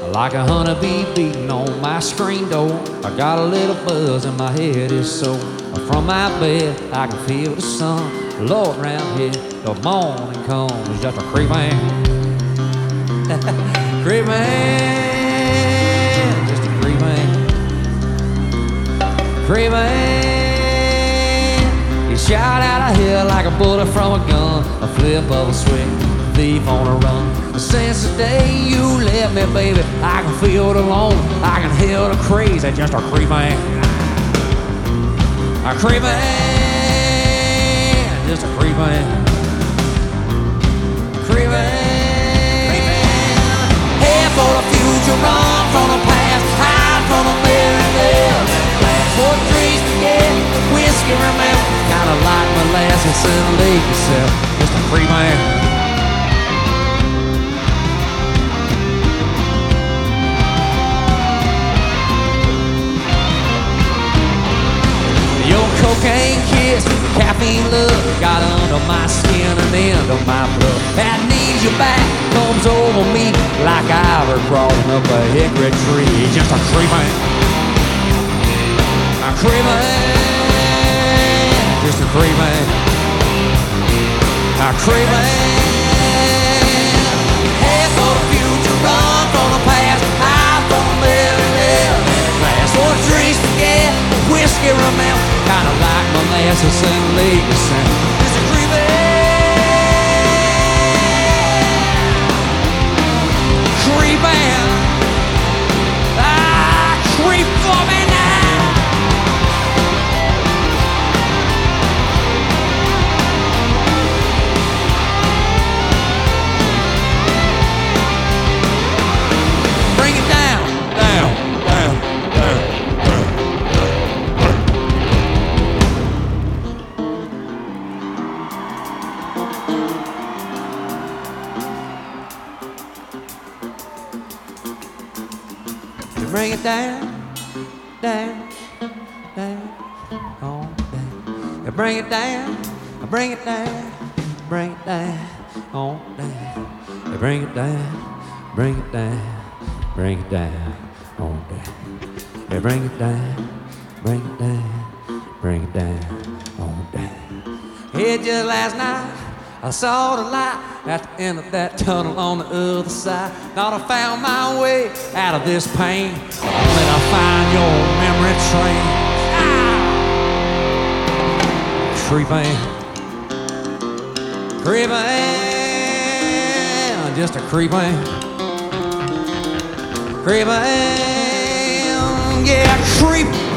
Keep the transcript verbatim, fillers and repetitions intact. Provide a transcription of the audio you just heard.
like a honeybee beating on my screen door. I got a little buzz and my head is sore. From my bed I can feel the sun. Lord, round here the morning comes just a creeping, creeping, just a creeping, creeping. You shot out of here like a bullet from a gun, a flip of a switch, thief on a run. Since the day you left me, baby, I can feel the alone. I can hear the crazy, just a creeping, a creeping, just a creeping, creeping. Head for the future, run from the past, hide from the very best. For trees to get, whiskey remember, kinda like molasses in a lake itself, just a creeping. Cocaine kiss, caffeine love got under my skin and into my blood. That needs you back comes over me like Ivor crawling up a hickory tree. Just a creeping, a creeping, just a creeping, a creeping. Head for the future, run from the past, hide from the middle. Glass for trees forget, whiskey remember. Kinda like molasses and lake sand. It's a creeping, creeping. Ah, creep for me now. Bring it down, down, down, down. Bring it down, down, down, on down. You bring it down, I bring it down, bring it down, on down. You bring it down, bring it down, bring it down, on down. You bring it down, bring it down, bring it down, on down. Here just last night I saw the light at the end of that tunnel on the other side. Thought I found my way out of this pain. Then I find your memory train. Ah! Creeping, creeping, just a creeping, creeping, yeah, creep.